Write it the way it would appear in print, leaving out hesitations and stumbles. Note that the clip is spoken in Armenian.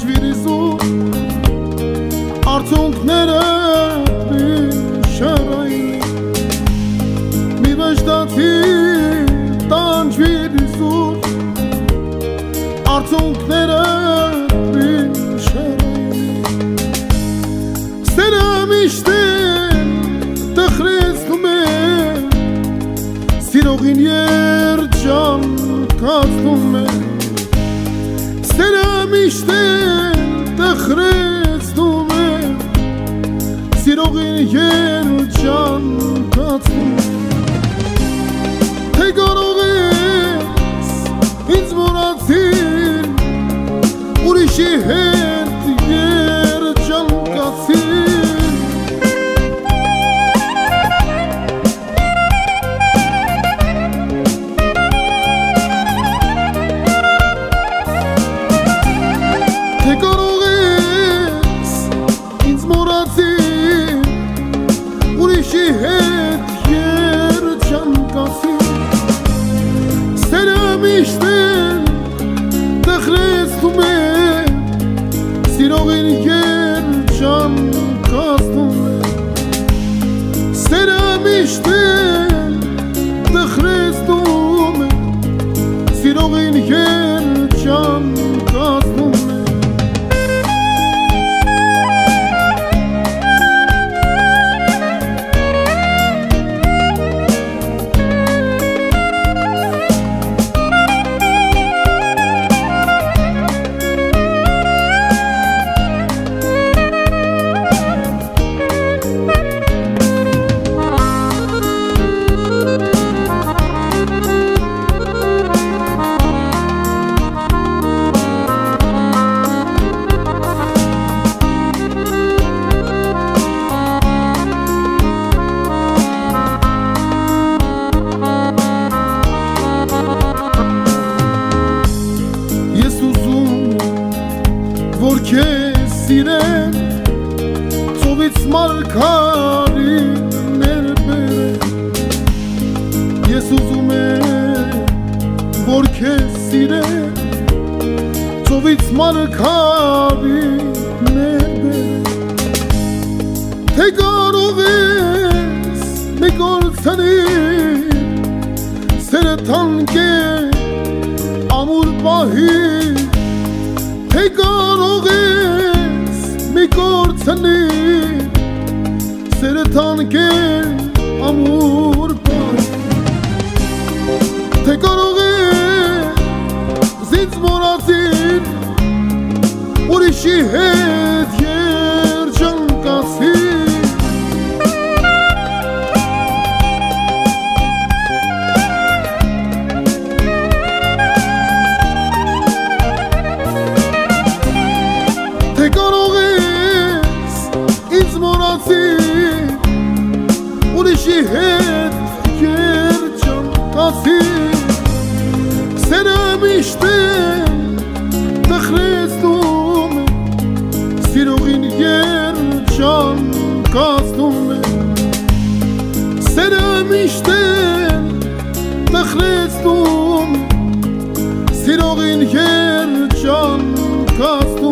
ջվիրիզու Արցունքները շարային Մի վշտացի տանջվիրիզու Արցունքները շարային Սերը միշտ տխրեցնում է Սիրողին երջան կացնում է Սերը միշտ տխրեցնում է Սիրողին երջան կացնում Թե կարող ես ինձ մոռացիր Ուրիշի հետ երջան կացիր Թե կարող ես ինձ մոռացիր Ուրիշի հետ երջան կացիր Սերը միշտ տխրեցնում է Սիրողին երջան կացնում է Սերը միշտ տխրեցնում է Սիրողին երջան կացնում է Որ քեզ սիրեմ Ծովից մարգարիներ բերեմ Ես ուզում եմ Որ քեզ սիրեմ Ծովից մարգարիներ բերեմ Թե կարող ես մի կորցնիր Սերը թանկ է ամուր պահիր Թե կարող ես մի կորցնիր Սերը թանկ է ամուր պահիր Թե կարող ես ինձ մոռացիր Ուրիշի հետ երջան կացիր Թե կարող ես ինձ մոռացիր Ուրիշի հետ երջան կացիր Սերը միշտ տխրեցնում է Սիրողին երջան կացնում է Սերը միշտ տխրեցնում է Սիրողին երջան կացնում